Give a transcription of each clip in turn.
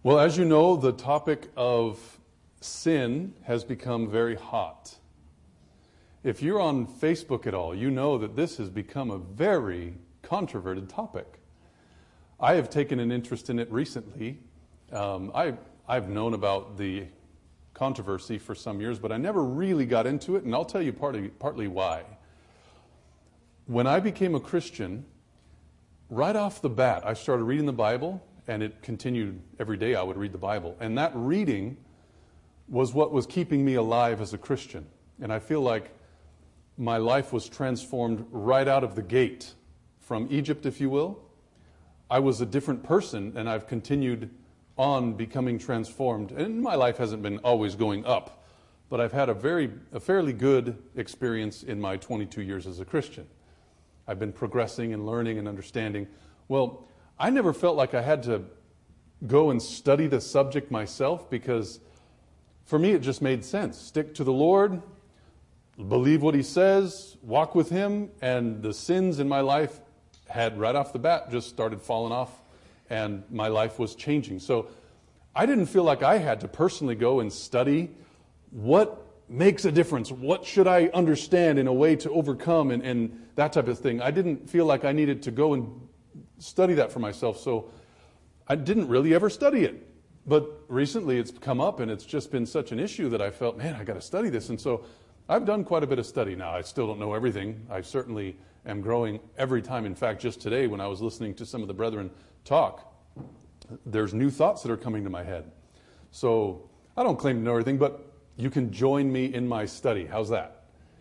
Well, as you know, the topic of sin has become very hot. If you're on Facebook at all, you know that this has become a very controverted topic. I have taken an interest in it recently. I've known about the controversy for some years, but I never really got into it, and I'll tell you partly why. When I became a Christian, right off the bat, I started reading the Bible, and it continued every day. I would read the Bible. And that reading was what was keeping me alive as a Christian. And I feel like my life was transformed right out of the gate from Egypt, if you will. I was a different person, and I've continued on becoming transformed. And my life hasn't been always going up, but I've had a fairly good experience in my 22 years as a Christian. I've been progressing and learning and understanding. Well, I never felt like I had to go and study the subject myself, because for me it just made sense. Stick to the Lord, believe what He says, walk with Him, and the sins in my life had right off the bat just started falling off, and my life was changing. So I didn't feel like I had to personally go and study what makes a difference, what should I understand in a way to overcome, and that type of thing. I didn't feel like I needed to go and study that for myself, so I didn't really ever study it. But recently it's come up, and it's just been such an issue that I felt, man, I got to study this. And so I've done quite a bit of study. Now, I still don't know everything. I certainly am growing every time. In fact, just today when I was listening to some of the brethren talk, there's new thoughts that are coming to my head. So I don't claim to know everything, but you can join me in my study. How's that?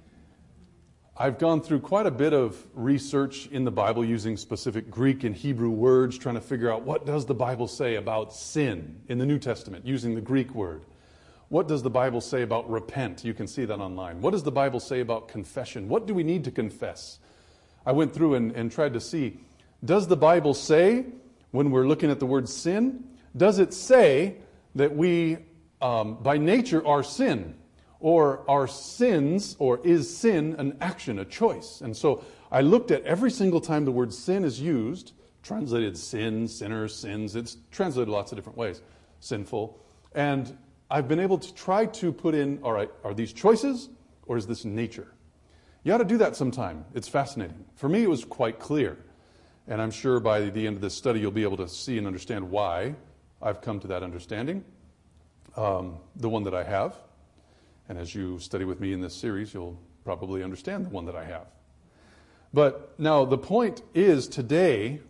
I've gone through quite a bit of research in the Bible using specific Greek and Hebrew words, trying to figure out what does the Bible say about sin in the New Testament, using the Greek word. What does the Bible say about repent? You can see that online. What does the Bible say about confession? What do we need to confess? I went through and tried to see, does the Bible say, when we're looking at the word sin, does it say that we, by nature, are sin? Or are sins, or is sin an action, a choice? And so I looked at every single time the word sin is used, translated sin, sinner, sins. It's translated lots of different ways, sinful. And I've been able to try to put in, all right, are these choices, or is this nature? You ought to do that sometime. It's fascinating. For me, it was quite clear. And I'm sure by the end of this study, you'll be able to see and understand why I've come to that understanding, the one that I have. And as you study with me in this series, you'll probably understand the one that I have. But now the point is, today,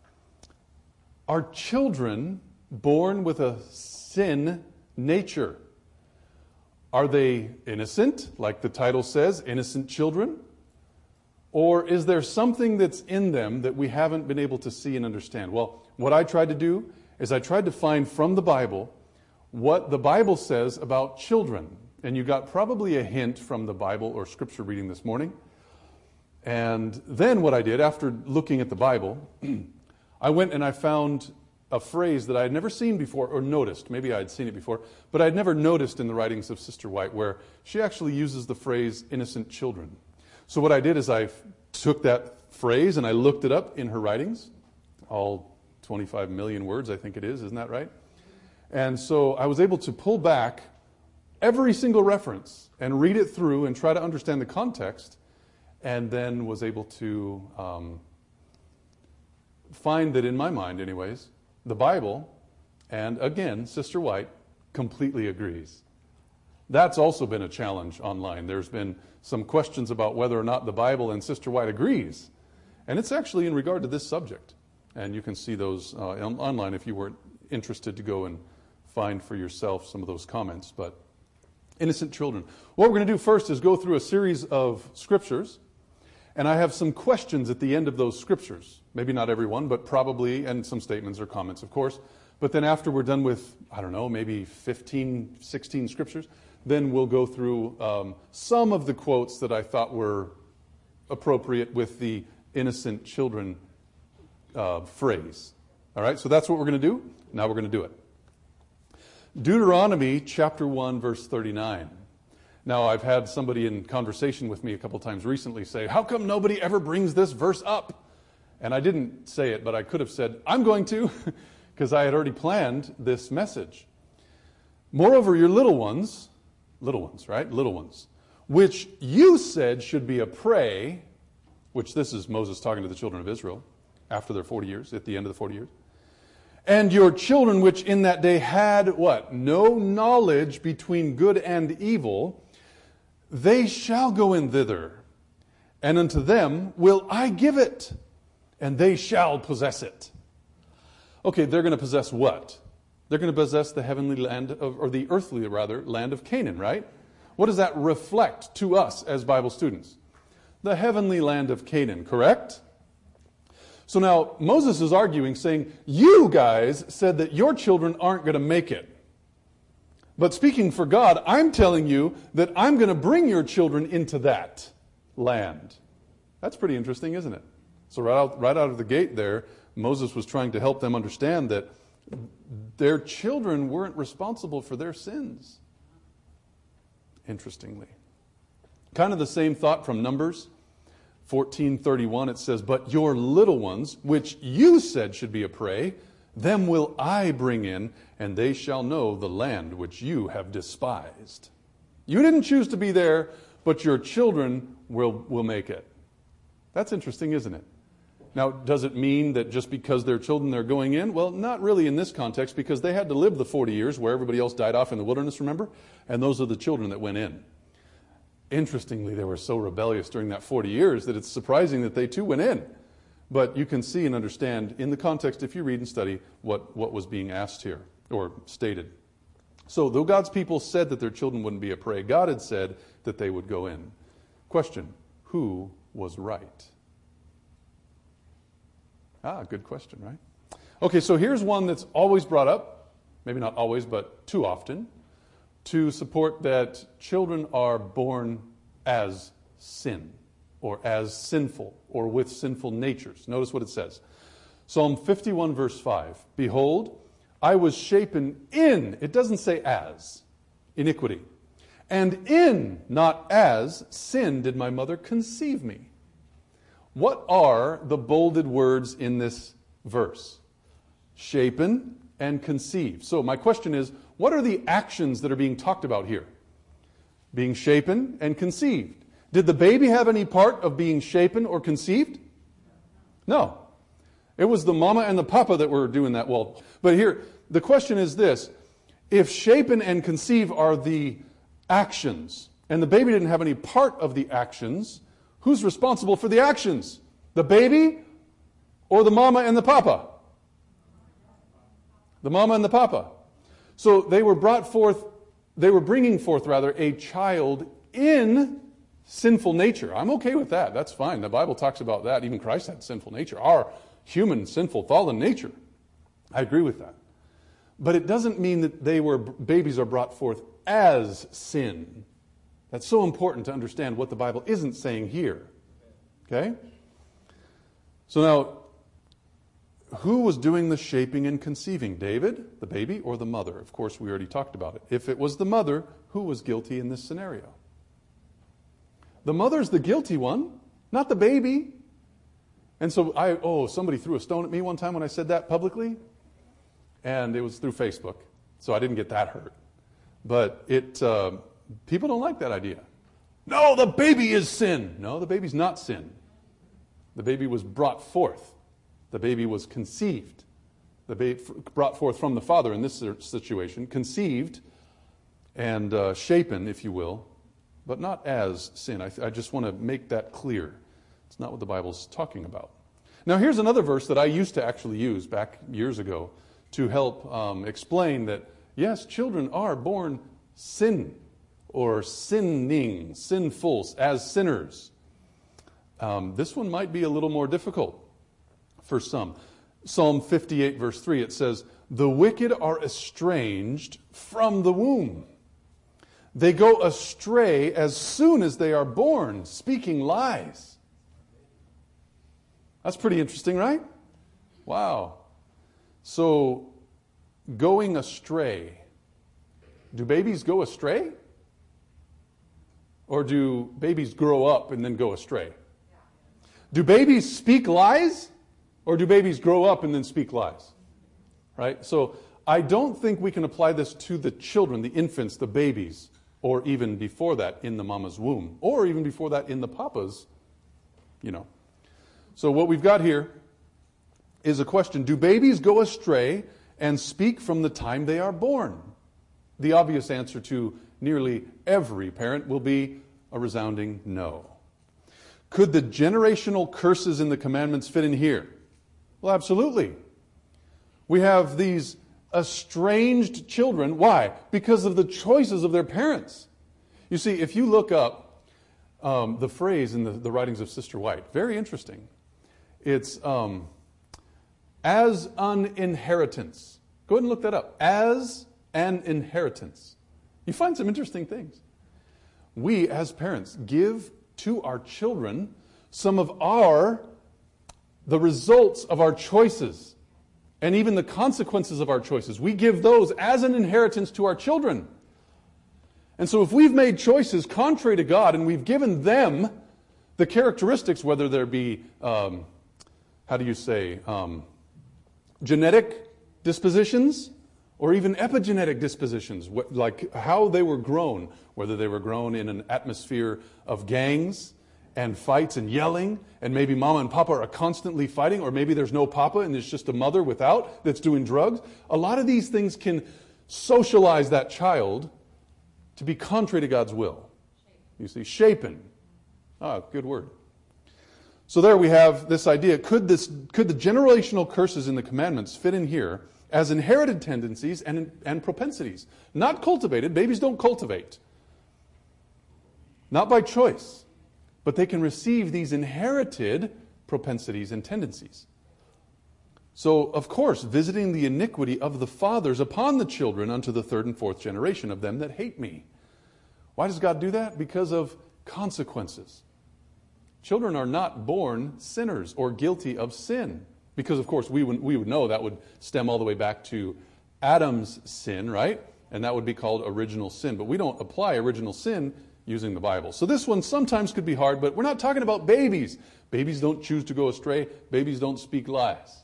are children born with a sin nature? Are they innocent, like the title says, innocent children? Or is there something that's in them that we haven't been able to see and understand? Well, what I tried to do is I tried to find from the Bible what the Bible says about children. And you got probably a hint from the Bible or scripture reading this morning. And then what I did, after looking at the Bible, I went and I found a phrase that I had never seen before or noticed. Maybe I had seen it before, but I had never noticed in the writings of Sister White, where she actually uses the phrase innocent children. So what I did is I took that phrase and I looked it up in her writings, all 25 million words, I think it is, isn't that right? And so I was able to pull back every single reference and read it through and try to understand the context, and then was able to find that, in my mind anyways, the Bible, and again, Sister White, completely agrees. That's also been a challenge online. There's been some questions about whether or not the Bible and Sister White agrees. And it's actually in regard to this subject. And you can see those online if you weren't interested to go and find for yourself some of those comments. But innocent children. What we're going to do first is go through a series of scriptures, and I have some questions at the end of those scriptures. Maybe not every one, but probably, and some statements or comments, of course. But then after we're done with, I don't know, maybe 15, 16 scriptures, then we'll go through some of the quotes that I thought were appropriate with the innocent children phrase. All right, so that's what we're going to do. Now we're going to do it. Deuteronomy chapter 1, verse 39. Now, I've had somebody in conversation with me a couple times recently say, how come nobody ever brings this verse up? And I didn't say it, but I could have said, I'm going to, because I had already planned this message. Moreover, your little ones, right? Little ones, which you said should be a prey, which this is Moses talking to the children of Israel after their 40 years, at the end of the 40 years. And your children, which in that day had what? No knowledge between good and evil, they shall go in thither, and unto them will I give it, and they shall possess it. Okay, they're going to possess what? They're going to possess the heavenly land, or the earthly, rather, land of Canaan, right? What does that reflect to us as Bible students? The heavenly land of Canaan, correct? So now, Moses is arguing, saying, you guys said that your children aren't going to make it. But speaking for God, I'm telling you that I'm going to bring your children into that land. That's pretty interesting, isn't it? So right out of the gate there, Moses was trying to help them understand that their children weren't responsible for their sins. Interestingly. Kind of the same thought from Numbers 14:31. It says, but your little ones, which you said should be a prey, them will I bring in, and they shall know the land which you have despised. You didn't choose to be there, but your children will make it. That's interesting, isn't it? Now, does it mean that just because they're children, they're going in? Well, not really in this context, because they had to live the 40 years where everybody else died off in the wilderness, remember? And those are the children that went in. Interestingly, they were so rebellious during that 40 years that it's surprising that they too went in. But you can see and understand in the context, if you read and study, what was being asked here, or stated. So, though God's people said that their children wouldn't be a prey, God had said that they would go in. Question, who was right? Good question, right? Okay, so here's one that's always brought up, maybe not always, but too often, to support that children are born as sin, or as sinful, or with sinful natures. Notice what it says. Psalm 51, verse 5. Behold, I was shapen in, it doesn't say as, iniquity. And in, not as, sin did my mother conceive me. What are the bolded words in this verse? Shapen and conceive. So my question is, what are the actions that are being talked about here? Being shapen and conceived. Did the baby have any part of being shapen or conceived? No. It was the mama and the papa that were doing that. Well, but here, the question is this. If shapen and conceive are the actions, and the baby didn't have any part of the actions, who's responsible for the actions? The baby or the mama and the papa? The mama and the papa. So they were bringing forth a child in sinful nature. I'm okay with that. That's fine. The Bible talks about that. Even Christ had sinful nature. Our human, sinful, fallen nature. I agree with that. But it doesn't mean that babies are brought forth as sin. That's so important to understand what the Bible isn't saying here. Okay? So now, who was doing the shaping and conceiving? David, the baby, or the mother? Of course, we already talked about it. If it was the mother, who was guilty in this scenario? The mother's the guilty one, not the baby. And so somebody threw a stone at me one time when I said that publicly. And it was through Facebook. So I didn't get that hurt. But people don't like that idea. No, the baby is sin. No, the baby's not sin. The baby was brought forth. The baby was conceived. The baby brought forth from the father in this situation, conceived and shapen, if you will, but not as sin. I just want to make that clear. It's not what the Bible's talking about. Now, here's another verse that I used to actually use back years ago to help explain that, yes, children are born sin or sinning, sinful, as sinners. This one might be a little more difficult for some. Psalm 58, verse 3, it says, the wicked are estranged from the womb. They go astray as soon as they are born, speaking lies. That's pretty interesting, right? Wow. So, going astray. Do babies go astray? Or do babies grow up and then go astray? Do babies speak lies? Or do babies grow up and then speak lies? right? So I don't think we can apply this to the children, the infants, the babies, or even before that in the mama's womb, or even before that in the papa's, So what we've got here is a question: do babies go astray and speak from the time they are born? The obvious answer to nearly every parent will be a resounding no. Could the generational curses in the commandments fit in here? Well, absolutely. We have these estranged children. Why? Because of the choices of their parents. You see, if you look up the phrase in the writings of Sister White, very interesting. It's as an inheritance. Go ahead and look that up. As an inheritance. You find some interesting things. We, as parents, give to our children some of the results of our choices, and even the consequences of our choices. We give those as an inheritance to our children. And so if we've made choices contrary to God, and we've given them the characteristics, whether there be, genetic dispositions, or even epigenetic dispositions, like how they were grown, whether they were grown in an atmosphere of gangs and fights and yelling, and maybe mama and papa are constantly fighting, or maybe there's no papa and there's just a mother without that's doing drugs. A lot of these things can socialize that child to be contrary to God's will. You see, shapen. Good word. So there we have this idea. Could the generational curses in the commandments fit in here as inherited tendencies and propensities? Not cultivated. Babies don't cultivate. Not by choice. But they can receive these inherited propensities and tendencies. So, of course, visiting the iniquity of the fathers upon the children unto the third and fourth generation of them that hate me. Why does God do that? Because of consequences. Children are not born sinners or guilty of sin. Because, of course, we would know that would stem all the way back to Adam's sin, right? And that would be called original sin. But we don't apply original sin using the Bible. So this one sometimes could be hard, but we're not talking about babies. Babies don't choose to go astray. Babies don't speak lies.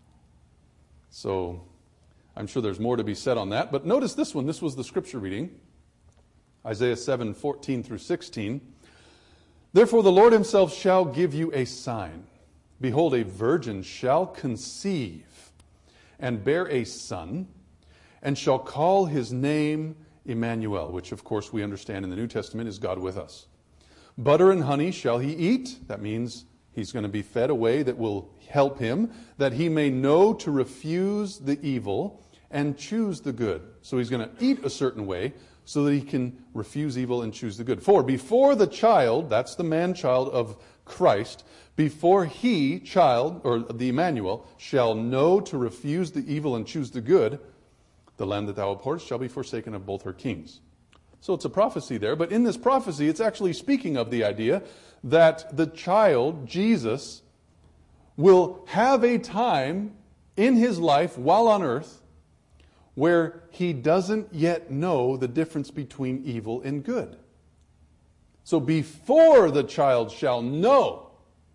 So I'm sure there's more to be said on that. But notice this one. This was the scripture reading. Isaiah 7:14 through 16. Therefore the Lord himself shall give you a sign. Behold, a virgin shall conceive and bear a son, and shall call his name Emmanuel, which of course we understand in the New Testament is God with us. Butter and honey shall he eat. That means he's going to be fed a way that will help him, that he may know to refuse the evil and choose the good. So he's going to eat a certain way so that he can refuse evil and choose the good. For before the child, that's the man-child of Christ, before he, child, or the Emmanuel, shall know to refuse the evil and choose the good, the land that thou abhorrest shall be forsaken of both her kings. So it's a prophecy there, but in this prophecy it's actually speaking of the idea that the child, Jesus, will have a time in his life while on earth where he doesn't yet know the difference between evil and good. So before the child shall know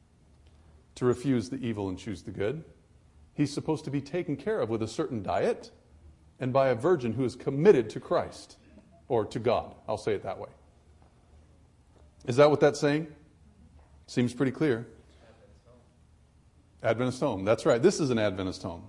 to refuse the evil and choose the good, he's supposed to be taken care of with a certain diet and by a virgin who is committed to Christ, or to God. I'll say it that way. Is that what that's saying? Seems pretty clear. Adventist home. That's right. This is an Adventist home.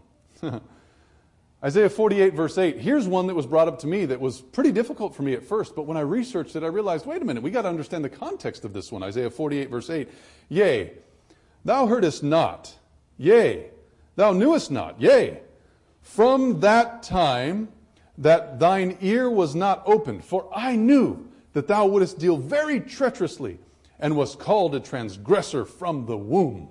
Isaiah 48 verse 8. Here's one that was brought up to me that was pretty difficult for me at first, but when I researched it, I realized, wait a minute, we got to understand the context of this one. Isaiah 48 verse 8. Yea, thou heardest not. Yea, thou knewest not. Yea, from that time that thine ear was not opened, for I knew that thou wouldest deal very treacherously, and wast called a transgressor from the womb.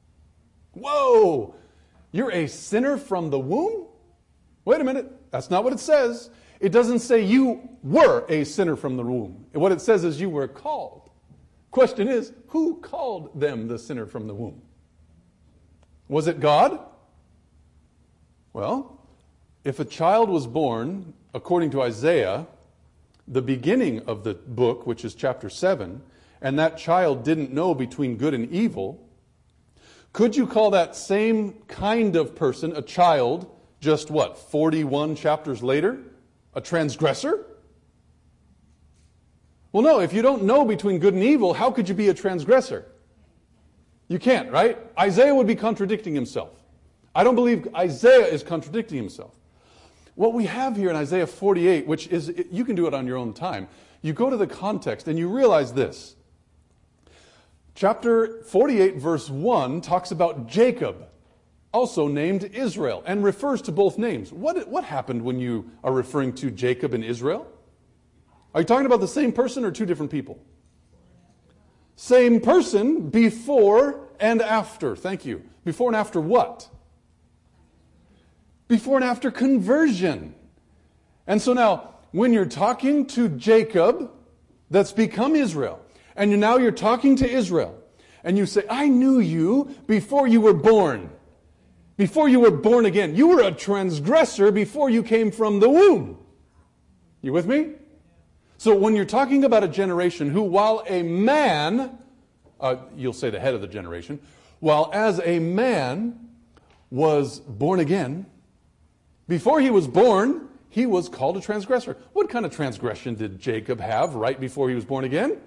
Whoa! You're a sinner from the womb? Wait a minute. That's not what it says. It doesn't say you were a sinner from the womb. What it says is you were called. Question is, who called them the sinner from the womb? Was it God? Well, if a child was born, according to Isaiah, the beginning of the book, which is chapter 7, and that child didn't know between good and evil, could you call that same kind of person, a child, just what, 41 chapters later, a transgressor? Well, no, if you don't know between good and evil, how could you be a transgressor? You can't, right? Isaiah would be contradicting himself. I don't believe Isaiah is contradicting himself. What we have here in Isaiah 48, which is, you can do it on your own time, you go to the context and you realize this. Chapter 48, verse 1 talks about Jacob, also named Israel, and refers to both names. What happened when you are referring to Jacob and Israel? Are you talking about the same person or two different people? Same person before and after. Thank you. Before and after what? Before and after conversion. And so now, when you're talking to Jacob, that's become Israel, and now you're talking to Israel, and you say, I knew you before you were born. Before you were born again. You were a transgressor before you came from the womb. You with me? So when you're talking about a generation who, while a man, you'll say the head of the generation, while as a man was born again, before he was born, he was called a transgressor. What kind of transgression did Jacob have right before he was born again?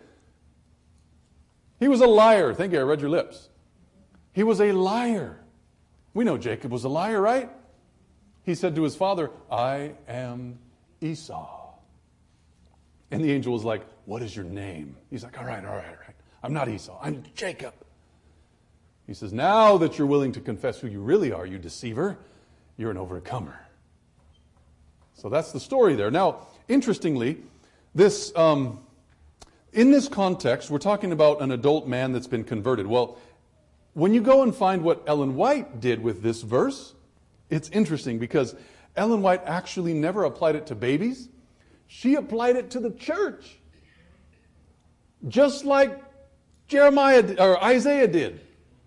He was a liar. Thank you, I read your lips. He was a liar. We know Jacob was a liar, right? He said to his father, I am Esau. And the angel was like, what is your name? He's like, all right. I'm not Esau. I'm Jacob. He says, now that you're willing to confess who you really are, you deceiver, you're an overcomer. So that's the story there. Now, interestingly, this in this context, we're talking about an adult man that's been converted. Well, when you go and find what Ellen White did with this verse, it's interesting because Ellen White actually never applied it to babies. She applied it to the church. Just like Jeremiah or Isaiah did.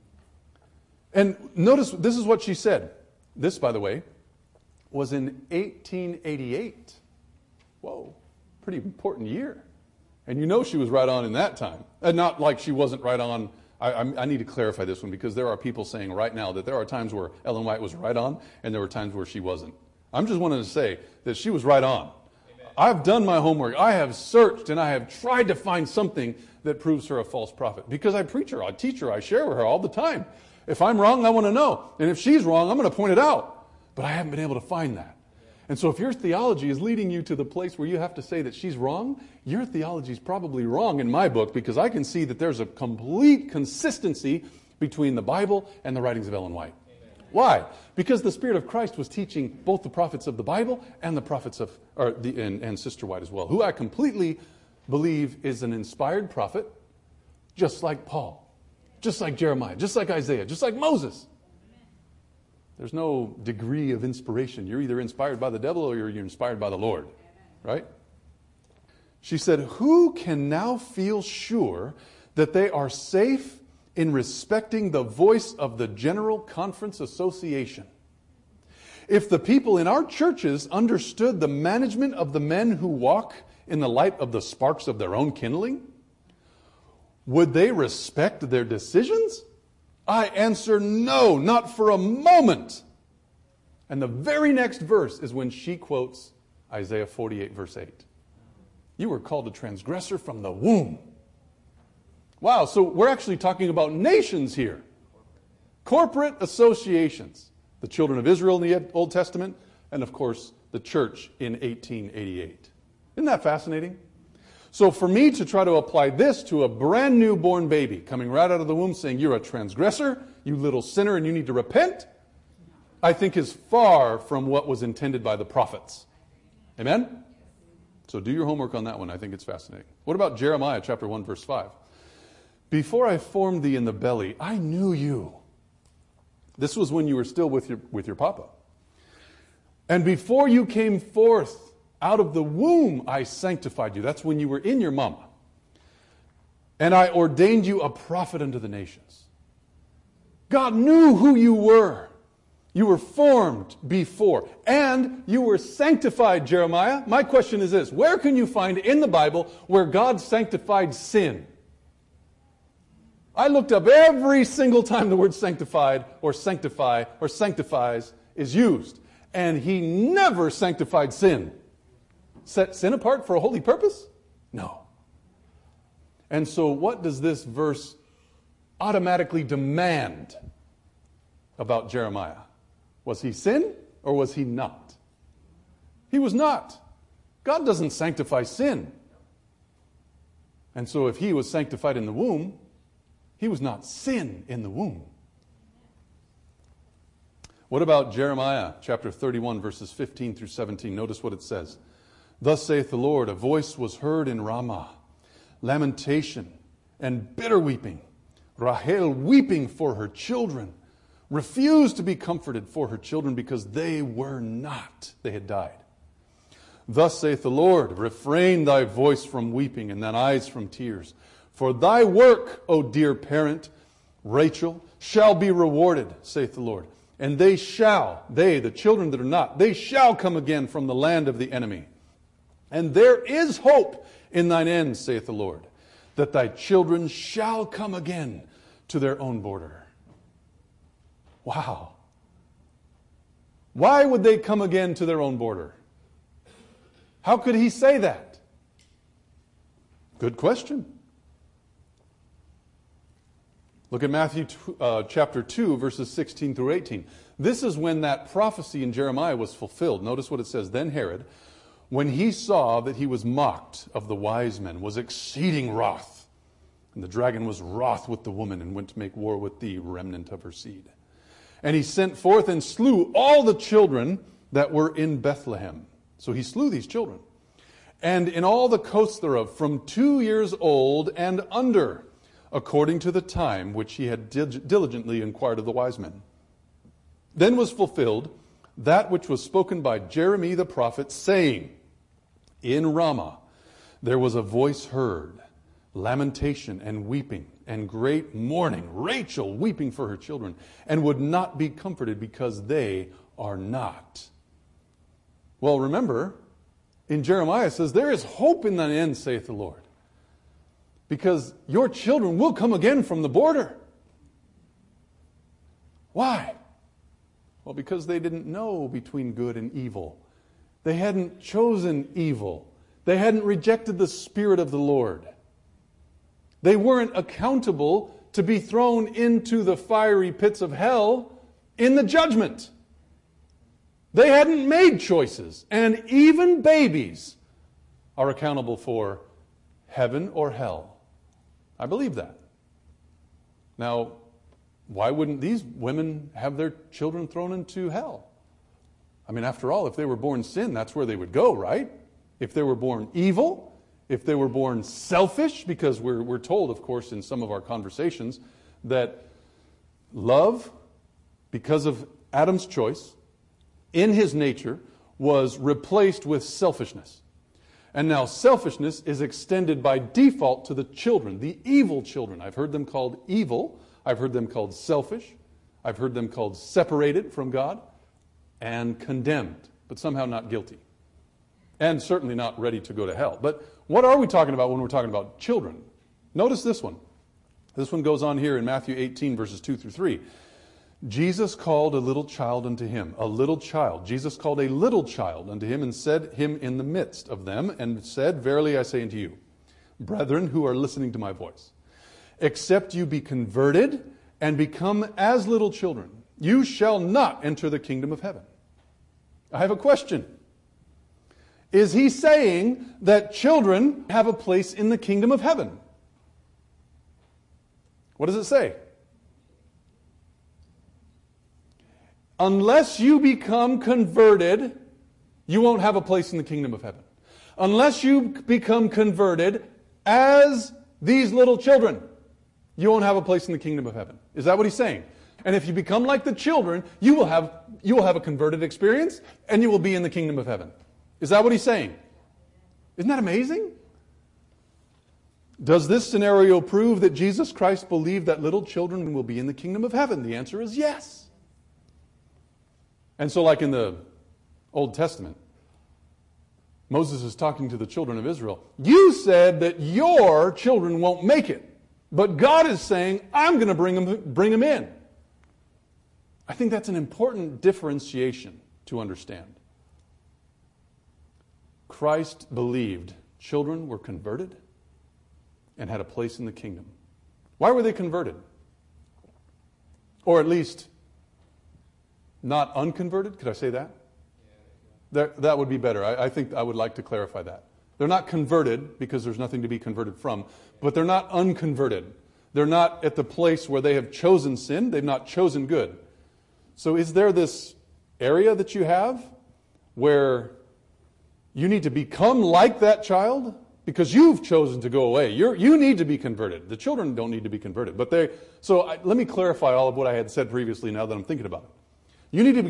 And notice, this is what she said. This, by the way, was in 1888. Whoa, pretty important year. And you know she was right on in that time. And not like she wasn't right on. I need to clarify this one because there are people saying right now that there are times where Ellen White was right on and there were times where she wasn't. I'm just wanting to say that she was right on. Amen. I've done my homework. I have searched and I have tried to find something that proves her a false prophet. Because I preach her, I teach her, I share with her all the time. If I'm wrong, I want to know. And if she's wrong, I'm going to point it out. But I haven't been able to find that. And so if your theology is leading you to the place where you have to say that she's wrong, your theology is probably wrong in my book because I can see that there's a complete consistency between the Bible and the writings of Ellen White. Amen. Why? Because the Spirit of Christ was teaching both the prophets of the Bible and the prophets of, and Sister White as well, who I completely believe is an inspired prophet, just like Paul, just like Jeremiah, just like Isaiah, just like Moses. There's no degree of inspiration. You're either inspired by the devil or you're inspired by the Lord. Right? She said, who can now feel sure that they are safe in respecting the voice of the General Conference Association? If the people in our churches understood the management of the men who walk in the light of the sparks of their own kindling, would they respect their decisions? I answer no, not for a moment. And the very next verse is when she quotes Isaiah 48, verse 8. You were called a transgressor from the womb. Wow, so we're actually talking about nations here. Corporate associations. The children of Israel in the Old Testament, and of course, the church in 1888. Isn't that fascinating? So for me to try to apply this to a brand new born baby coming right out of the womb saying you're a transgressor, you little sinner, and you need to repent, I think is far from what was intended by the prophets. Amen? So do your homework on that one. I think it's fascinating. What about Jeremiah chapter 1, verse 5? Before I formed thee in the belly, I knew you. This was when you were still with your papa. And before you came forth out of the womb, I sanctified you. That's when you were in your mama. And I ordained you a prophet unto the nations. God knew who you were. You were formed before. And you were sanctified, Jeremiah. My question is this. Where can you find in the Bible where God sanctified sin? I looked up every single time the word sanctified or sanctify or sanctifies is used. And He never sanctified sin. Set sin apart for a holy purpose? No. And so what does this verse automatically demand about Jeremiah? Was he sin or was he not? He was not. God doesn't sanctify sin. And so if he was sanctified in the womb, he was not sin in the womb. What about Jeremiah chapter 31, verses 15 through 17? Notice what it says. Thus saith the Lord, a voice was heard in Ramah, lamentation and bitter weeping. Rahel weeping for her children, refused to be comforted for her children because they were not. They had died. Thus saith the Lord, refrain thy voice from weeping and thine eyes from tears. For thy work, O dear parent, Rachel, shall be rewarded, saith the Lord. And they, the children that are not, they shall come again from the land of the enemy. And there is hope in thine end, saith the Lord, that thy children shall come again to their own border. Wow. Why would they come again to their own border? How could he say that? Good question. Look at Matthew chapter 2, verses 16 through 18. This is when that prophecy in Jeremiah was fulfilled. Notice what it says. Then Herod, when he saw that he was mocked of the wise men, was exceeding wroth. And the dragon was wroth with the woman and went to make war with the remnant of her seed. And he sent forth and slew all the children that were in Bethlehem. So he slew these children. And in all the coasts thereof, from 2 years old and under, according to the time which he had diligently inquired of the wise men. Then was fulfilled that which was spoken by Jeremy the prophet, saying, in Ramah there was a voice heard, lamentation and weeping, and great mourning, Rachel weeping for her children, and would not be comforted because they are not. Well, remember, in Jeremiah it says, there is hope in thine end, saith the Lord. Because your children will come again from the border. Why? Well, because they didn't know between good and evil. They hadn't chosen evil. They hadn't rejected the Spirit of the Lord. They weren't accountable to be thrown into the fiery pits of hell in the judgment. They hadn't made choices. And even babies are accountable for heaven or hell. I believe that. Now, why wouldn't these women have their children thrown into hell? I mean, after all, if they were born sin, that's where they would go, right? If they were born evil, if they were born selfish, because we're told, of course, in some of our conversations, that love, because of Adam's choice, in his nature, was replaced with selfishness. And now selfishness is extended by default to the children, the evil children. I've heard them called evil. I've heard them called selfish. I've heard them called separated from God and condemned, but somehow not guilty. And certainly not ready to go to hell. But what are we talking about when we're talking about children? Notice this one. This one goes on here in Matthew 18, verses 2 through 3. Jesus called a little child unto him. A little child. Jesus called a little child unto him and set him in the midst of them and said, verily I say unto you, brethren who are listening to my voice, except you be converted and become as little children, you shall not enter the kingdom of heaven. I have a question. Is he saying that children have a place in the kingdom of heaven? What does it say? Unless you become converted, you won't have a place in the kingdom of heaven. Unless you become converted as these little children, you won't have a place in the kingdom of heaven. Is that what he's saying? And if you become like the children, you will have a converted experience and you will be in the kingdom of heaven. Is that what he's saying? Isn't that amazing? Does this scenario prove that Jesus Christ believed that little children will be in the kingdom of heaven? The answer is yes. And so like in the Old Testament, Moses is talking to the children of Israel. You said that your children won't make it. But God is saying, I'm going to bring them in. I think that's an important differentiation to understand. Christ believed children were converted and had a place in the kingdom. Why were they converted? Or at least not unconverted? Could I say that? That would be better. I think I would like to clarify that. They're not converted because there's nothing to be converted from, but they're not unconverted. They're not at the place where they have chosen sin. They've not chosen good. So is there this area that you have where you need to become like that child because you've chosen to go away? You need to be converted. The children don't need to be converted. But let me clarify all of what I had said previously now that I'm thinking about it. You need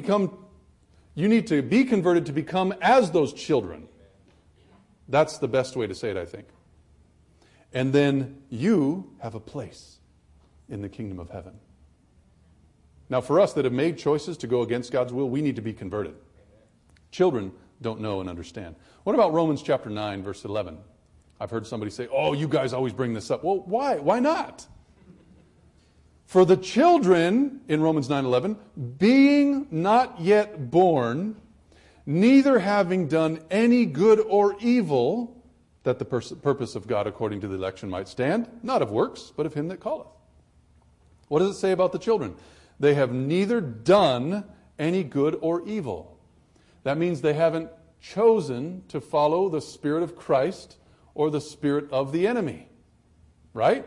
to be converted to become as those children. That's the best way to say it, I think. And then you have a place in the kingdom of heaven. Now, for us that have made choices to go against God's will, we need to be converted. Children don't know and understand. What about Romans chapter 9, verse 11? I've heard somebody say, oh, you guys always bring this up. Well, why? Why not? For the children, in Romans 9:11, being not yet born, neither having done any good or evil, that the purpose of God according to the election might stand, not of works, but of him that calleth. What does it say about the children? They have neither done any good or evil. That means they haven't chosen to follow the Spirit of Christ or the spirit of the enemy. Right?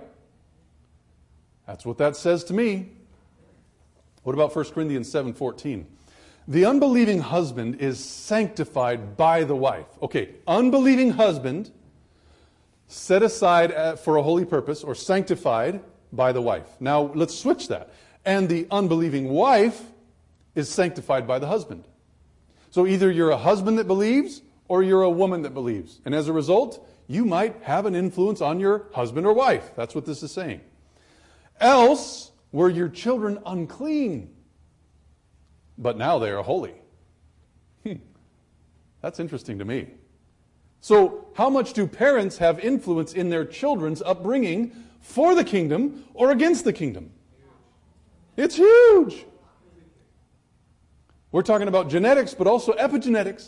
That's what that says to me. What about 1 Corinthians 7:14? The unbelieving husband is sanctified by the wife. Okay, unbelieving husband set aside for a holy purpose or sanctified by the wife. Now, let's switch that. And the unbelieving wife is sanctified by the husband. So either you're a husband that believes or you're a woman that believes. And as a result, you might have an influence on your husband or wife. That's what this is saying. Else were your children unclean, but now they are holy. That's interesting to me. So how much do parents have influence in their children's upbringing for the kingdom or against the kingdom? It's huge. We're talking about genetics, but also epigenetics.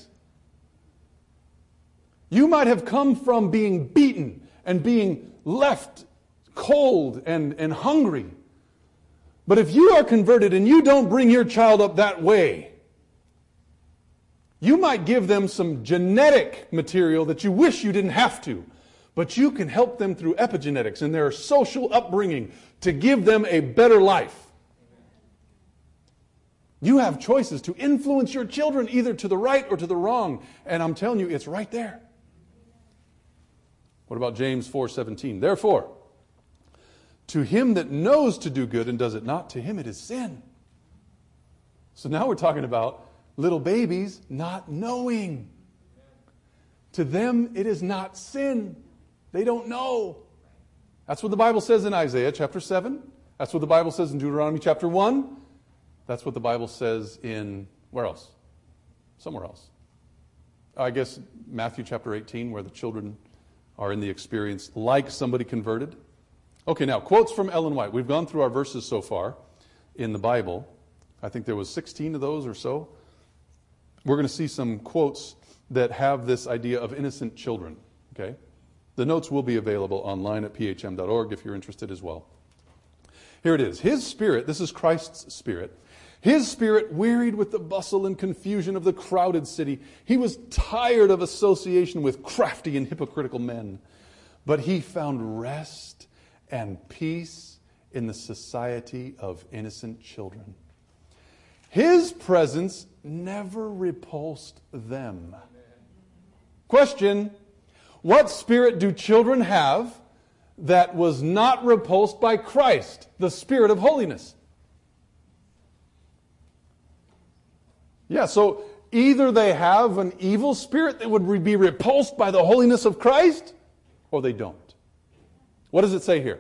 You might have come from being beaten and being left cold and hungry. But if you are converted and you don't bring your child up that way, you might give them some genetic material that you wish you didn't have to. But you can help them through epigenetics and their social upbringing to give them a better life. You have choices to influence your children either to the right or to the wrong. And I'm telling you, it's right there. What about James 4:17? Therefore, to him that knows to do good and does it not, to him it is sin. So now we're talking about little babies not knowing. To them it is not sin. They don't know. That's what the Bible says in Isaiah chapter 7. That's what the Bible says in Deuteronomy chapter 1. That's what the Bible says in, where else? Somewhere else. I guess Matthew chapter 18, where the children are in the experience like somebody converted. Okay, now, quotes from Ellen White. We've gone through our verses so far in the Bible. I think there was 16 of those or so. We're going to see some quotes that have this idea of innocent children. Okay? The notes will be available online at phm.org if you're interested as well. Here it is. His Spirit, this is Christ's Spirit. His Spirit wearied with the bustle and confusion of the crowded city. He was tired of association with crafty and hypocritical men. But he found rest and peace in the society of innocent children. His presence never repulsed them. Question: what spirit do children have that was not repulsed by Christ, the Spirit of holiness? Yeah, so either they have an evil spirit that would be repulsed by the holiness of Christ, or they don't. What does it say here?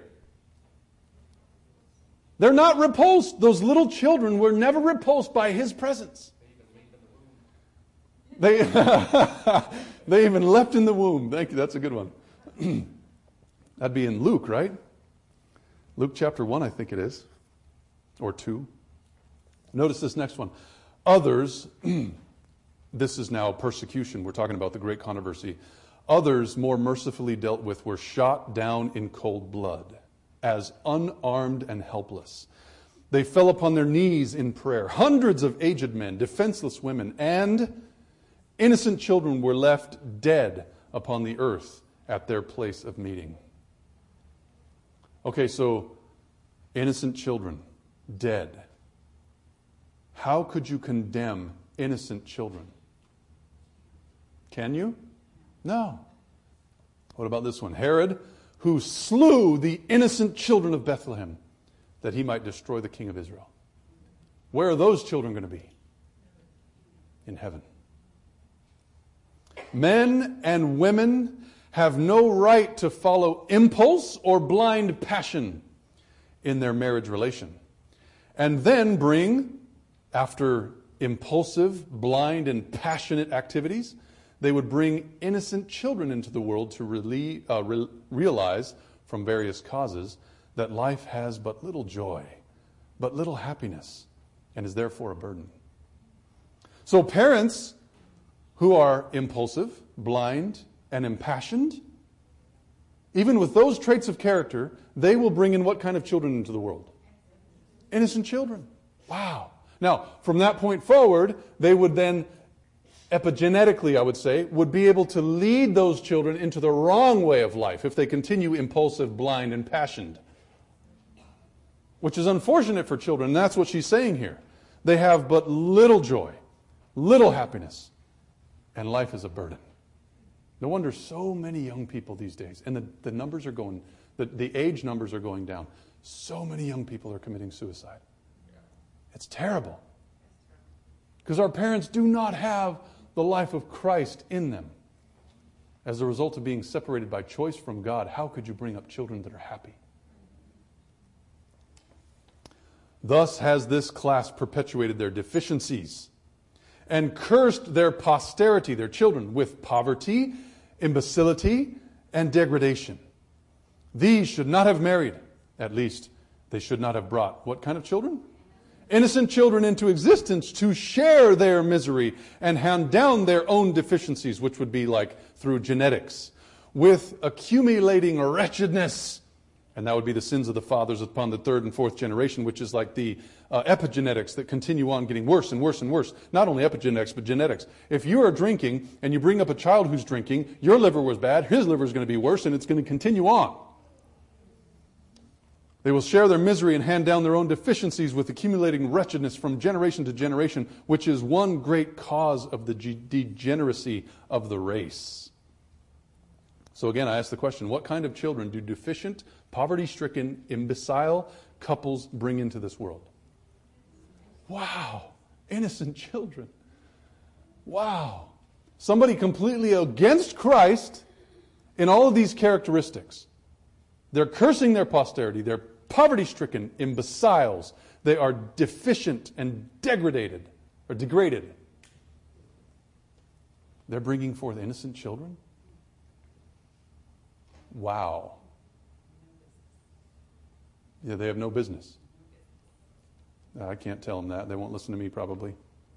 They're not repulsed. Those little children were never repulsed by His presence. They even left in the womb. Thank you. That's a good one. That'd be in Luke, right? Luke chapter 1, I think it is. Or 2. Notice this next one. Others this is now persecution. We're talking about the great controversy. Others, more mercifully dealt with, were shot down in cold blood as unarmed and helpless. They fell upon their knees in prayer. Hundreds of aged men, defenseless women, and innocent children were left dead upon the earth at their place of meeting. Okay, so innocent children, dead. How could you condemn innocent children? Can you? No. What about this one? Herod, who slew the innocent children of Bethlehem, that he might destroy the king of Israel. Where are those children going to be? In heaven. Men and women have no right to follow impulse or blind passion in their marriage relation, and then bring, after impulsive, blind, and passionate activities, they would bring innocent children into the world to realize, from various causes, that life has but little joy, but little happiness, and is therefore a burden. So parents who are impulsive, blind, and impassioned, even with those traits of character, they will bring in what kind of children into the world? Innocent children. Wow. Now, from that point forward, they would then, epigenetically, I would say, would be able to lead those children into the wrong way of life if they continue impulsive, blind, and passionate. Which is unfortunate for children, and that's what she's saying here. They have but little joy, little happiness, and life is a burden. No wonder so many young people these days, and the numbers are going, the age numbers are going down. So many young people are committing suicide. It's terrible. Because our parents do not have the life of Christ in them. As a result of being separated by choice from God, how could you bring up children that are happy? Thus has this class perpetuated their deficiencies and cursed their posterity, their children, with poverty, imbecility, and degradation. These should not have married. At least, they should not have brought what kind of children? Innocent children into existence to share their misery and hand down their own deficiencies, which would be like through genetics, with accumulating wretchedness. And that would be the sins of the fathers upon the third and fourth generation, which is like the epigenetics that continue on getting worse and worse and worse. Not only epigenetics, but genetics. If you are drinking and you bring up a child who's drinking, your liver was bad, his liver is going to be worse, and it's going to continue on. They will share their misery and hand down their own deficiencies with accumulating wretchedness from generation to generation, which is one great cause of the degeneracy of the race. So again, I ask the question, what kind of children do deficient, poverty-stricken, imbecile couples bring into this world? Wow, innocent children. Wow. Somebody completely against Christ in all of these characteristics. They're cursing their posterity. They're poverty-stricken imbeciles. They are deficient and degraded. They're bringing forth innocent children? Wow. Yeah, they have no business. I can't tell them that. They won't listen to me probably.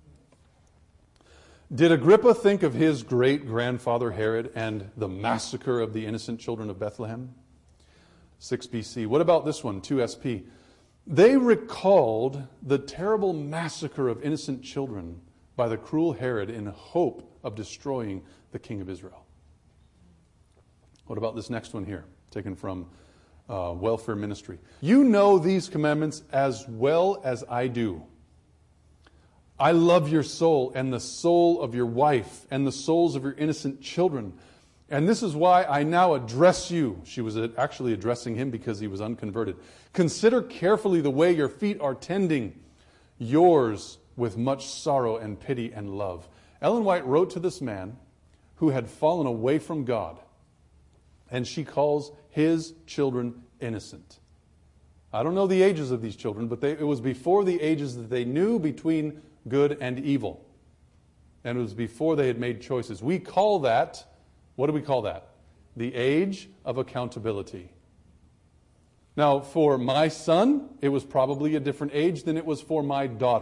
Did Agrippa think of his great-grandfather Herod and the massacre of the innocent children of Bethlehem? 6 BC. What about this one, 2 SP? They recalled the terrible massacre of innocent children by the cruel Herod in hope of destroying the king of Israel. What about this next one here, taken from Welfare Ministry? You know these commandments as well as I do. I love your soul and the soul of your wife and the souls of your innocent children. And this is why I now address you. She was actually addressing him because he was unconverted. Consider carefully the way your feet are tending yours with much sorrow and pity and love. Ellen White wrote to this man who had fallen away from God, and she calls his children innocent. I don't know the ages of these children, but it was before the ages that they knew between good and evil. And it was before they had made choices. We call that, what do we call that? The age of accountability. Now, for my son, it was probably a different age than it was for my daughter.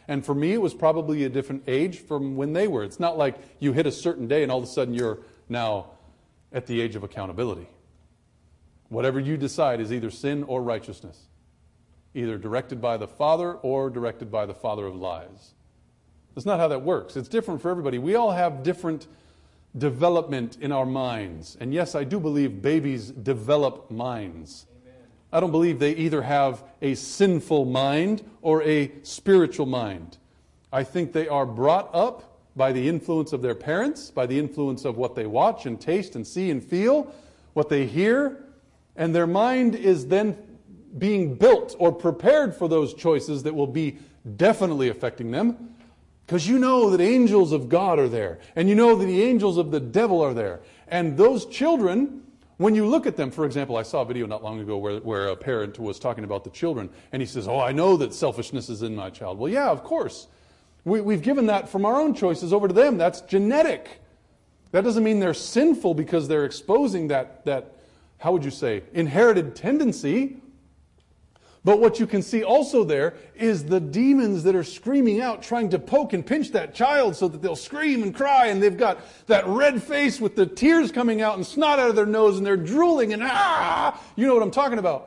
And for me, it was probably a different age from when they were. It's not like you hit a certain day and all of a sudden you're now at the age of accountability. Whatever you decide is either sin or righteousness, either directed by the father or directed by the father of lies. That's not how that works. It's different for everybody. We all have different development in our minds. And yes, I do believe babies develop minds. Amen. I don't believe they either have a sinful mind or a spiritual mind. I think they are brought up by the influence of their parents, by the influence of what they watch and taste and see and feel, what they hear, and their mind is then being built or prepared for those choices that will be definitely affecting them. Because you know that angels of God are there. And you know that the angels of the devil are there. And those children, when you look at them, for example, I saw a video not long ago where a parent was talking about the children. And he says, I know that selfishness is in my child. Well, yeah, of course. We've given that from our own choices over to them. That's genetic. That doesn't mean they're sinful because they're exposing that how would you say, inherited tendency. But what you can see also there is the demons that are screaming out, trying to poke and pinch that child so that they'll scream and cry, and they've got that red face with the tears coming out and snot out of their nose, and they're drooling and you know what I'm talking about.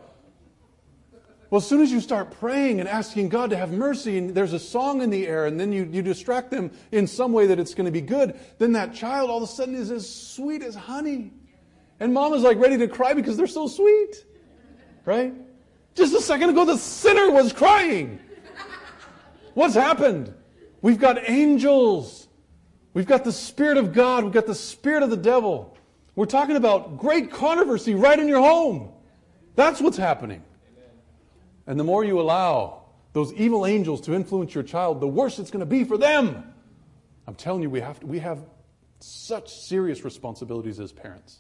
Well, as soon as you start praying and asking God to have mercy, and there's a song in the air, and then you distract them in some way that it's going to be good, then that child all of a sudden is as sweet as honey. And mama's like ready to cry because they're so sweet. Right? Just a second ago, the sinner was crying. What's happened? We've got angels. We've got the Spirit of God. We've got the spirit of the devil. We're talking about great controversy right in your home. That's what's happening. And the more you allow those evil angels to influence your child, the worse it's going to be for them. I'm telling you, we have such serious responsibilities as parents.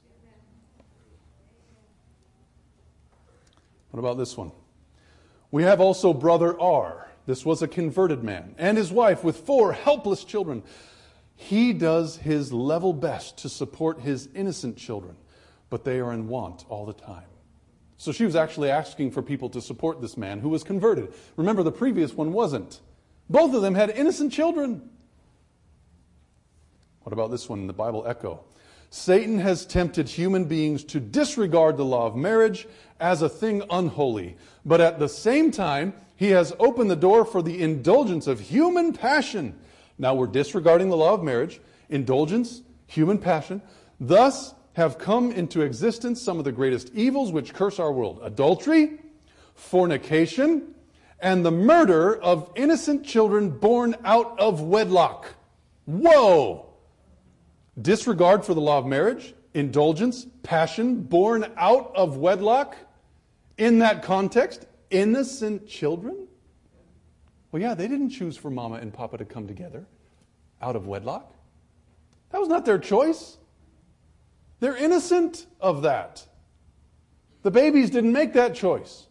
What about this one? We have also brother R. This was a converted man and his wife with 4 helpless children. He does his level best to support his innocent children, but they are in want all the time. So she was actually asking for people to support this man who was converted. Remember, the previous one wasn't. Both of them had innocent children. What about this one in the Bible Echo? Satan has tempted human beings to disregard the law of marriage as a thing unholy. But at the same time, he has opened the door for the indulgence of human passion. Now we're disregarding the law of marriage, indulgence, human passion. Thus have come into existence some of the greatest evils which curse our world. Adultery, fornication, and the murder of innocent children born out of wedlock. Whoa! Disregard for the law of marriage, indulgence, passion, born out of wedlock. In that context, innocent children? Well, yeah, they didn't choose for Mama and Papa to come together out of wedlock. That was not their choice. They're innocent of that. The babies didn't make that choice.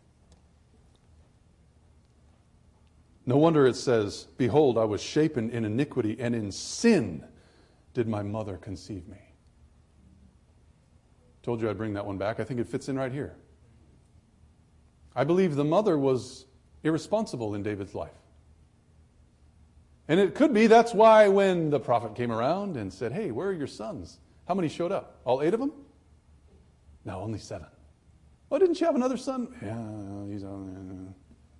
No wonder it says, "Behold, I was shapen in iniquity, and in sin did my mother conceive me." Told you I'd bring that one back. I think it fits in right here. I believe the mother was irresponsible in David's life. And it could be that's why when the prophet came around and said, "Hey, where are your sons?" How many showed up? All 8 of them? No, only 7. Oh, didn't you have another son? Yeah, he's on.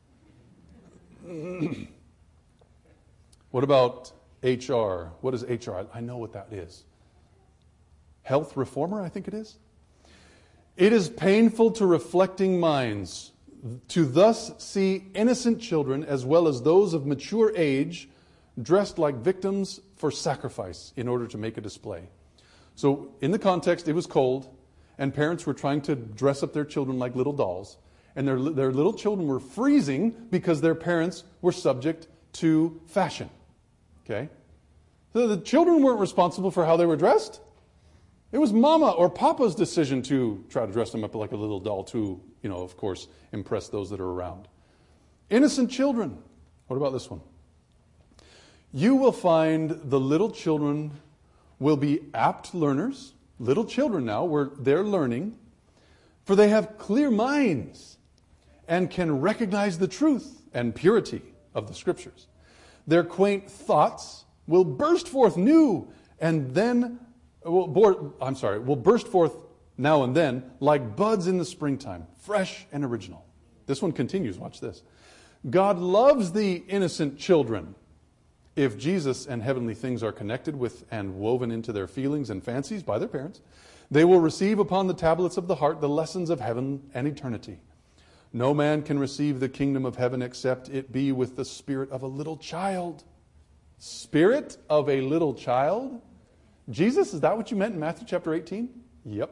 What about HR? What is HR? I know what that is. Health reformer, I think it is. It is painful to reflecting minds to thus see innocent children as well as those of mature age dressed like victims for sacrifice in order to make a display. So in the context, it was cold, and parents were trying to dress up their children like little dolls, and their little children were freezing because their parents were subject to fashion. Okay? So the children weren't responsible for how they were dressed. It was Mama or Papa's decision to try to dress them up like a little doll to, of course, impress those that are around. Innocent children. What about this one? You will find the little children will be apt learners, little children now, where they're learning, for they have clear minds and can recognize the truth and purity of the Scriptures. Their quaint thoughts will burst forth new and then, will burst forth now and then like buds in the springtime, fresh and original. This one continues, watch this. God loves the innocent children. If Jesus and heavenly things are connected with and woven into their feelings and fancies by their parents, they will receive upon the tablets of the heart the lessons of heaven and eternity. No man can receive the kingdom of heaven except it be with the spirit of a little child. Spirit of a little child? Jesus, is that what you meant in Matthew chapter 18? Yep.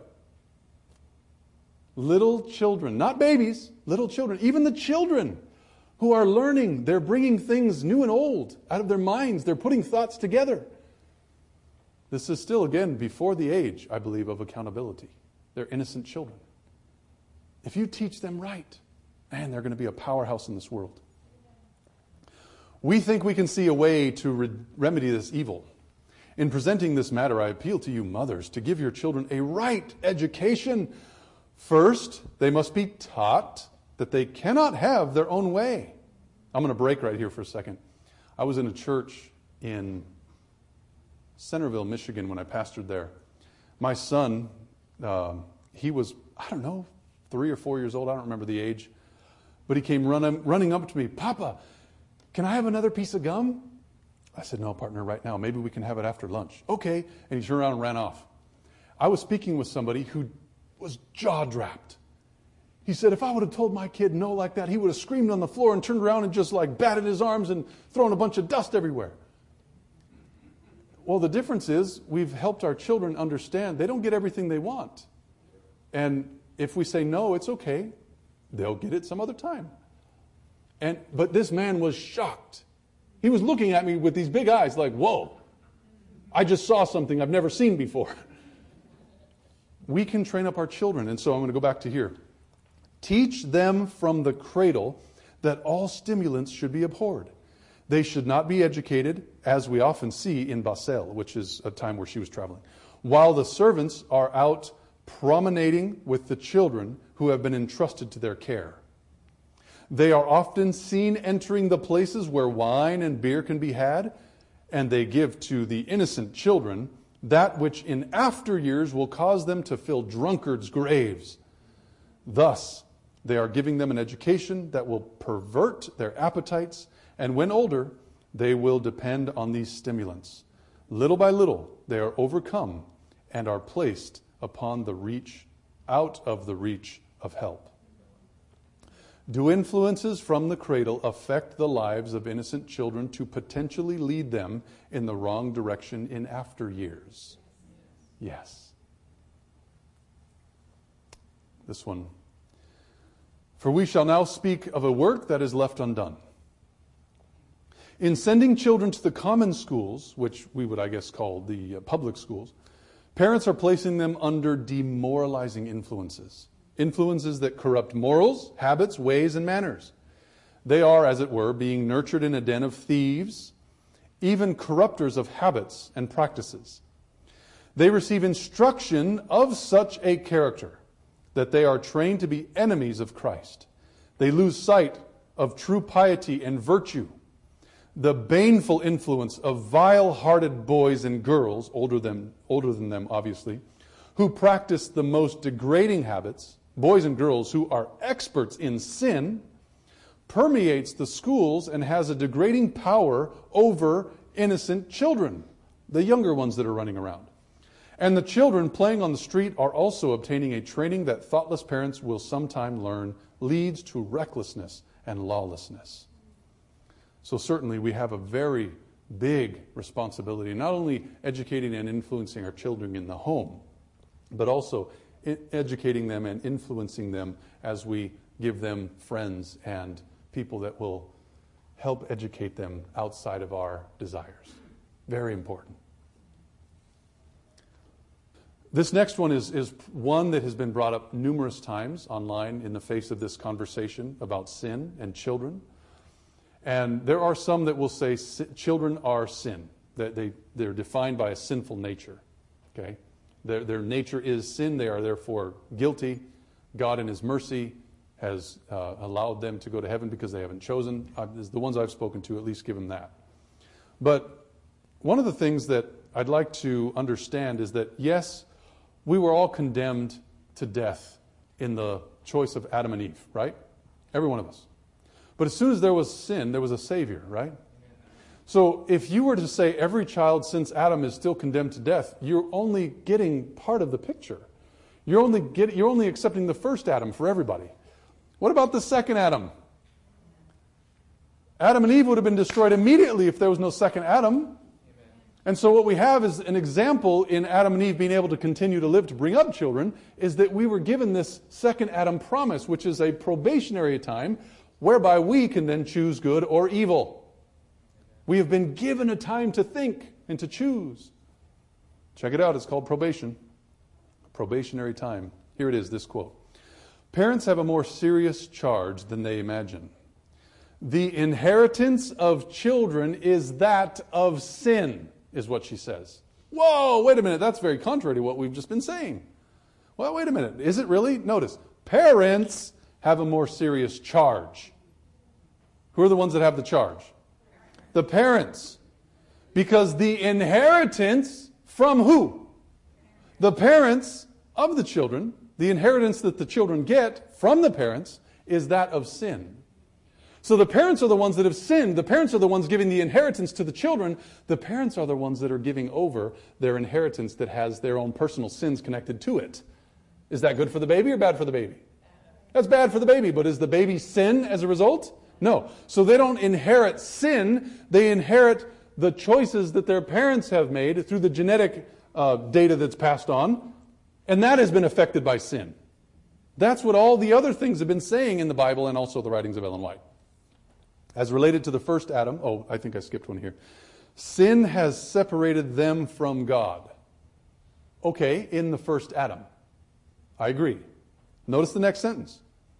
Little children, not babies, little children. Even the children who are learning, they're bringing things new and old out of their minds. They're putting thoughts together. This is still, again, before the age, I believe, of accountability. They're innocent children. If you teach them right, man, they're going to be a powerhouse in this world. We think we can see a way to remedy this evil. In presenting this matter, I appeal to you mothers to give your children a right education. First, they must be taught that they cannot have their own way. I'm going to break right here for a second. I was in a church in Centerville, Michigan when I pastored there. My son, he was, 3 or 4 years old. I don't remember the age. But he came running up to me, Papa, can I have another piece of gum? I said, no, partner, right now. Maybe we can have it after lunch. Okay. And he turned around and ran off. I was speaking with somebody who was jaw-dropped. He said, if I would have told my kid no like that, he would have screamed on the floor and turned around and just like batted his arms and thrown a bunch of dust everywhere. Well, the difference is we've helped our children understand they don't get everything they want. And if we say no, it's okay. They'll get it some other time. But this man was shocked. He was looking at me with these big eyes like, whoa, I just saw something I've never seen before. We can train up our children. And so I'm going to go back to here. Teach them from the cradle that all stimulants should be abhorred. They should not be educated, as we often see in Basel, which is a time where she was traveling, while the servants are out promenading with the children who have been entrusted to their care. They are often seen entering the places where wine and beer can be had, and they give to the innocent children that which in after years will cause them to fill drunkards' graves. Thus, they are giving them an education that will pervert their appetites, and when older, they will depend on these stimulants. Little by little, they are overcome and are placed upon the reach, out of the reach of help. Do influences from the cradle affect the lives of innocent children to potentially lead them in the wrong direction in after years? Yes. This one. For we shall now speak of a work that is left undone. In sending children to the common schools, which we would, I guess, call the public schools, parents are placing them under demoralizing influences. Influences that corrupt morals, habits, ways, and manners. They are, as it were, being nurtured in a den of thieves, even corrupters of habits and practices. They receive instruction of such a character that they are trained to be enemies of Christ. They lose sight of true piety and virtue. The baneful influence of vile-hearted boys and girls, older than them obviously, who practice the most degrading habits, boys and girls who are experts in sin, permeates the schools and has a degrading power over innocent children, the younger ones that are running around. And the children playing on the street are also obtaining a training that thoughtless parents will sometime learn leads to recklessness and lawlessness. So certainly we have a very big responsibility, not only educating and influencing our children in the home, but also educating them and influencing them as we give them friends and people that will help educate them outside of our desires. Very important. This next one is one that has been brought up numerous times online in the face of this conversation about sin and children. And there are some that will say children are sin, that they're defined by a sinful nature. Okay? Their nature is sin. They are therefore guilty. God in His mercy has allowed them to go to heaven because they haven't chosen. The ones I've spoken to at least give them that. But one of the things that I'd like to understand is that, yes, we were all condemned to death in the choice of Adam and Eve, right? Every one of us. But as soon as there was sin, there was a Savior, right? So if you were to say every child since Adam is still condemned to death, you're only getting part of the picture. You're only accepting the first Adam for everybody. What about the second Adam? Adam and Eve would have been destroyed immediately if there was no second Adam. And so what we have is an example in Adam and Eve being able to continue to live, to bring up children, is that we were given this second Adam promise, which is a probationary time whereby we can then choose good or evil. We have been given a time to think and to choose. Check it out. It's called probation. Probationary time. Here it is, this quote. Parents have a more serious charge than they imagine. The inheritance of children is that of sin, is what she says. Whoa, wait a minute. That's very contrary to what we've just been saying. Well, wait a minute. Is it really? Notice, parents have a more serious charge. Who are the ones that have the charge? The parents. Because the inheritance from who? The parents of the children. The inheritance that the children get from the parents is that of sin. So the parents are the ones that have sinned. The parents are the ones giving the inheritance to the children. The parents are the ones that are giving over their inheritance that has their own personal sins connected to it. Is that good for the baby or bad for the baby? That's bad for the baby, but is the baby sin as a result? No. So they don't inherit sin. They inherit the choices that their parents have made through the genetic data that's passed on. And that has been affected by sin. That's what all the other things have been saying in the Bible and also the writings of Ellen White. As related to the first Adam, I think I skipped one here. Sin has separated them from God. Okay, in the first Adam. I agree. Notice the next sentence.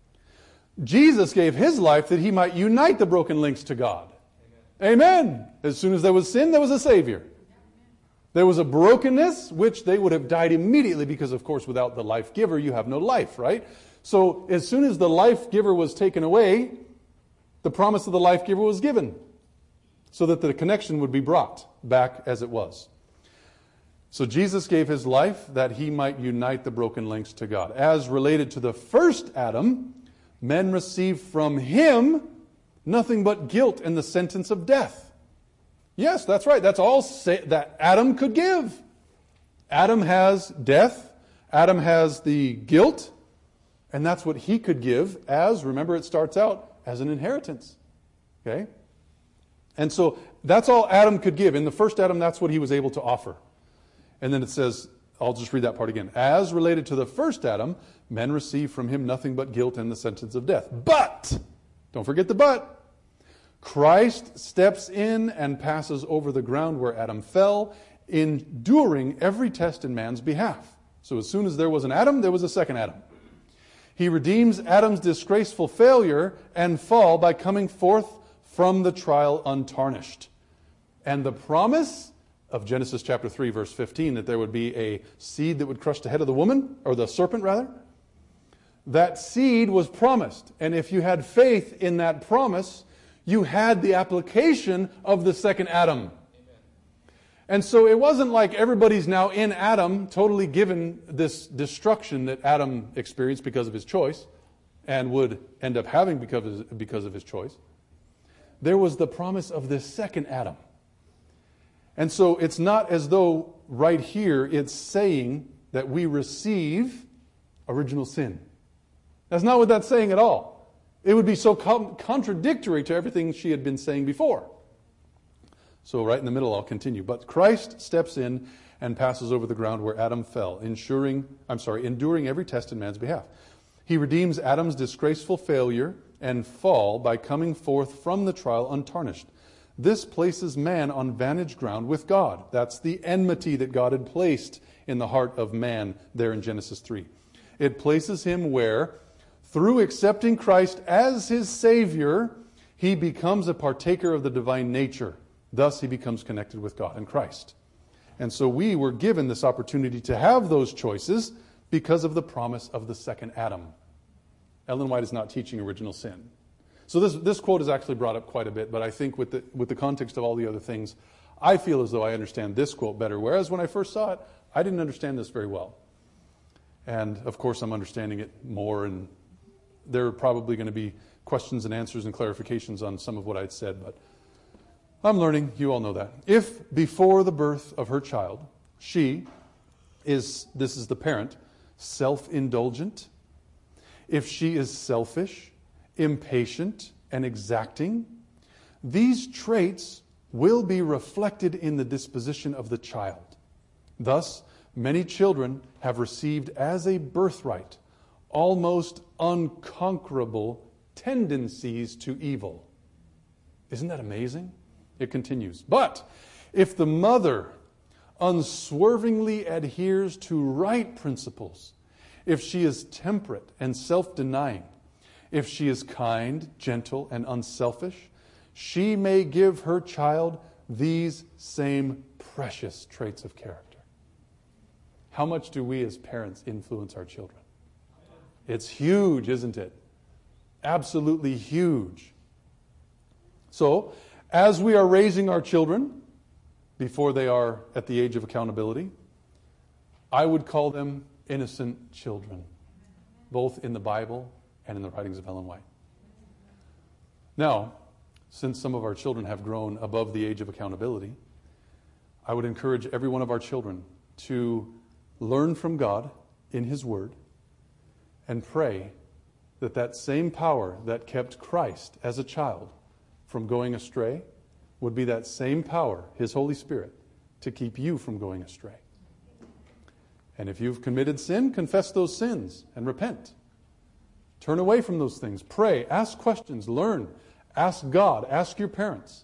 Jesus gave his life that he might unite the broken links to God. Amen. As soon as there was sin, there was a Savior. There was a brokenness, which they would have died immediately because, of course, without the life giver, you have no life, right? So as soon as the life giver was taken away, the promise of the life giver was given so that the connection would be brought back as it was. So Jesus gave his life that he might unite the broken links to God. As related to the first Adam, men received from him nothing but guilt and the sentence of death. Yes, that's right. That's all that Adam could give. Adam has death. Adam has the guilt. And that's what he could give as, remember it starts out, as an inheritance. Okay? And so that's all Adam could give. In the first Adam, that's what he was able to offer. And then it says, I'll just read that part again. As related to the first Adam, men received from him nothing but guilt and the sentence of death. But, don't forget the but, Christ steps in and passes over the ground where Adam fell, enduring every test in man's behalf. So as soon as there was an Adam, there was a second Adam. He redeems Adam's disgraceful failure and fall by coming forth from the trial untarnished. And the promise of Genesis chapter 3, verse 15, that there would be a seed that would crush the head of the woman, or the serpent rather, that seed was promised. And if you had faith in that promise, you had the application of the second Adam. And so it wasn't like everybody's now in Adam, totally given this destruction that Adam experienced because of his choice, and would end up having because of his choice. There was the promise of this second Adam. And so it's not as though right here it's saying that we receive original sin. That's not what that's saying at all. It would be so contradictory to everything she had been saying before. So right in the middle, I'll continue. But Christ steps in and passes over the ground where Adam fell, enduring every test in man's behalf. He redeems Adam's disgraceful failure and fall by coming forth from the trial untarnished. This places man on vantage ground with God. That's the enmity that God had placed in the heart of man there in Genesis 3. It places him where, through accepting Christ as his Savior, he becomes a partaker of the divine nature. Thus, he becomes connected with God and Christ. And so we were given this opportunity to have those choices because of the promise of the second Adam. Ellen White is not teaching original sin. So this quote is actually brought up quite a bit, but I think with the context of all the other things, I feel as though I understand this quote better, whereas when I first saw it, I didn't understand this very well. And, of course, I'm understanding it more, and there are probably going to be questions and answers and clarifications on some of what I'd said, but I'm learning. You all know that. If before the birth of her child, she is, this is the parent, self-indulgent, if she is selfish, impatient, and exacting, these traits will be reflected in the disposition of the child. Thus, many children have received as a birthright almost unconquerable tendencies to evil. Isn't that amazing? It continues. But if the mother unswervingly adheres to right principles, if she is temperate and self-denying, if she is kind, gentle, and unselfish, she may give her child these same precious traits of character. How much do we as parents influence our children? It's huge, isn't it? Absolutely huge. So, as we are raising our children before they are at the age of accountability, I would call them innocent children, both in the Bible and in the writings of Ellen White. Now, since some of our children have grown above the age of accountability, I would encourage every one of our children to learn from God in His Word and pray that that same power that kept Christ as a child from going astray would be that same power, His Holy Spirit, to keep you from going astray. And if you've committed sin, confess those sins and repent. Turn away from those things. Pray, ask questions, learn, ask God, ask your parents.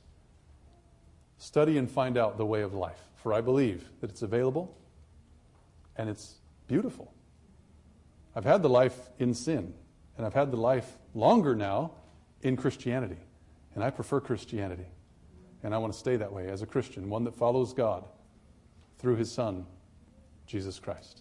Study and find out the way of life, for I believe that it's available and it's beautiful. I've had the life in sin, and I've had the life longer now in Christianity, and I prefer Christianity. And I want to stay that way as a Christian, one that follows God through His Son, Jesus Christ.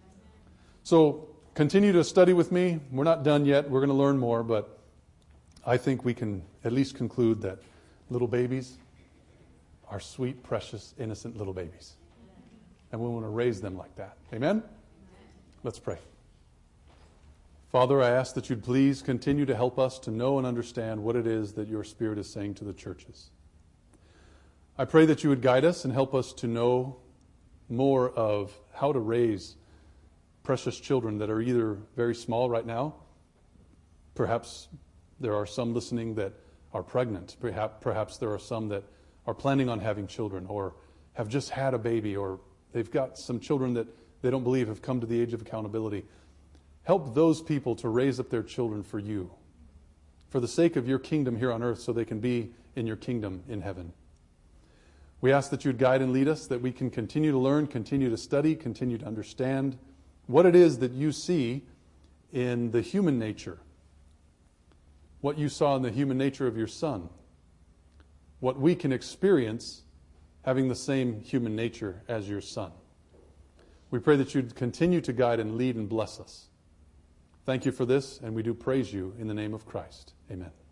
So continue to study with me. We're not done yet. We're going to learn more, but I think we can at least conclude that little babies are sweet, precious, innocent little babies. And we want to raise them like that. Amen? Let's pray. Father, I ask that you'd please continue to help us to know and understand what it is that your Spirit is saying to the churches. I pray that you would guide us and help us to know more of how to raise precious children that are either very small right now, perhaps there are some listening that are pregnant, perhaps there are some that are planning on having children or have just had a baby, or they've got some children that they don't believe have come to the age of accountability. Help those people to raise up their children for you, for the sake of your kingdom here on earth, so they can be in your kingdom in heaven. We ask that you'd guide and lead us, that we can continue to learn, continue to study, continue to understand what it is that you see in the human nature, what you saw in the human nature of your Son, what we can experience having the same human nature as your Son. We pray that you'd continue to guide and lead and bless us. Thank you for this, and we do praise you in the name of Christ. Amen.